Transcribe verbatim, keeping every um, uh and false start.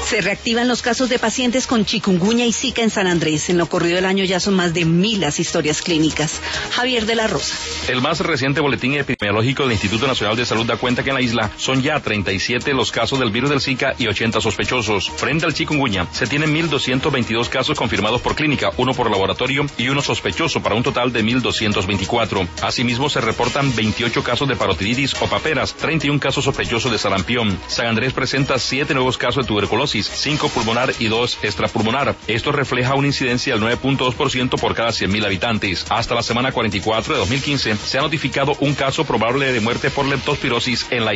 Se reactivan los casos de pacientes con chikungunya y zika en San Andrés. En lo corrido del año ya son más de mil las historias clínicas. Javier de la Rosa. El más reciente boletín epidemiológico del Instituto Nacional de Salud da cuenta que en la isla son ya treinta y siete los casos del virus del Zika y ochenta sospechosos. Frente al chikungunya, se tienen mil doscientos veintidós casos confirmados por clínica, uno por laboratorio y uno sospechoso, para un total de mil doscientos veinticuatro. Asimismo, se reportan veintiocho casos de parotiditis o paperas, treinta y un casos sospechosos de sarampión. San Andrés presenta siete nuevos casos de tuberculosis, cinco pulmonar y dos extrapulmonar. Esto refleja una incidencia del nueve punto dos por ciento por cada cien mil habitantes. Hasta la semana cuarenta y cuatro de dos mil quince se ha notificado un caso probable de muerte por leptospirosis en la